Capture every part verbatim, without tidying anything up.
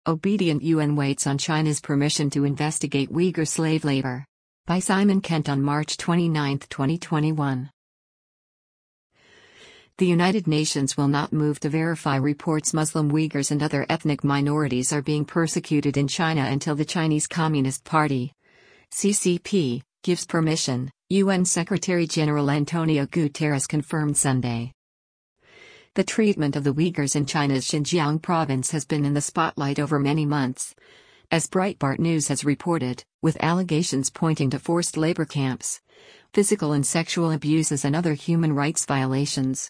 Obedient U N waits on China's permission to investigate Uyghur slave labor. By Simon Kent on March twenty-ninth, twenty twenty-one. The United Nations will not move to verify reports Muslim Uyghurs and other ethnic minorities are being persecuted in China until the Chinese Communist Party, C C P, gives permission, U N Secretary-General Antonio Guterres confirmed Sunday. The treatment of the Uyghurs in China's Xinjiang province has been in the spotlight over many months, as Breitbart News has reported, with allegations pointing to forced labor camps, physical and sexual abuses and other human rights violations.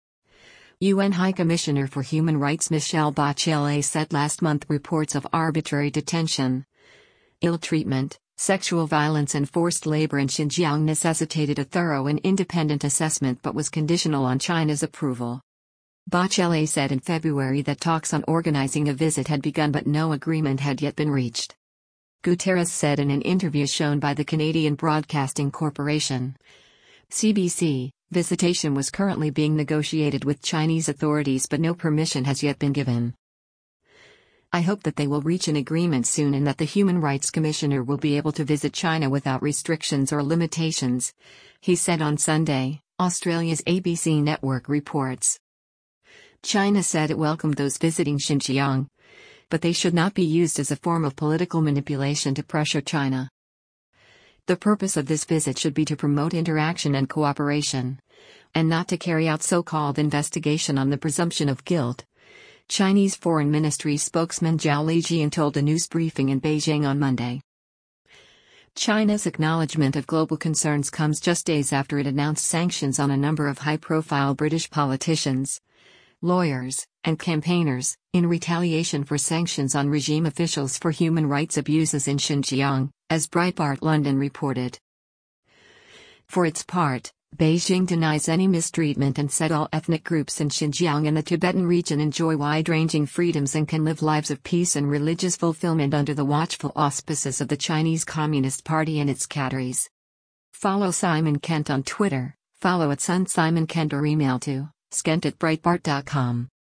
U N High Commissioner for Human Rights Michelle Bachelet said last month reports of arbitrary detention, ill treatment, sexual violence and forced labor in Xinjiang necessitated a thorough and independent assessment but was conditional on China's approval. Bachelet said in February that talks on organizing a visit had begun but no agreement had yet been reached. Guterres said in an interview shown by the Canadian Broadcasting Corporation, C B C, visitation was currently being negotiated with Chinese authorities but no permission has yet been given. I hope that they will reach an agreement soon and that the Human Rights Commissioner will be able to visit China without restrictions or limitations, he said on Sunday, Australia's A B C network reports. China said it welcomed those visiting Xinjiang, but they should not be used as a form of political manipulation to pressure China. The purpose of this visit should be to promote interaction and cooperation, and not to carry out so-called investigation on the presumption of guilt, Chinese Foreign Ministry spokesman Zhao Lijian told a news briefing in Beijing on Monday. China's acknowledgement of global concerns comes just days after it announced sanctions on a number of high-profile British politicians, lawyers, and campaigners, in retaliation for sanctions on regime officials for human rights abuses in Xinjiang, as Breitbart London reported. For its part, Beijing denies any mistreatment and said all ethnic groups in Xinjiang and the Tibetan region enjoy wide-ranging freedoms and can live lives of peace and religious fulfillment under the watchful auspices of the Chinese Communist Party and its cadres. Follow Simon Kent on Twitter, follow at Sun Simon Kent or email to skent at breitbart dot com.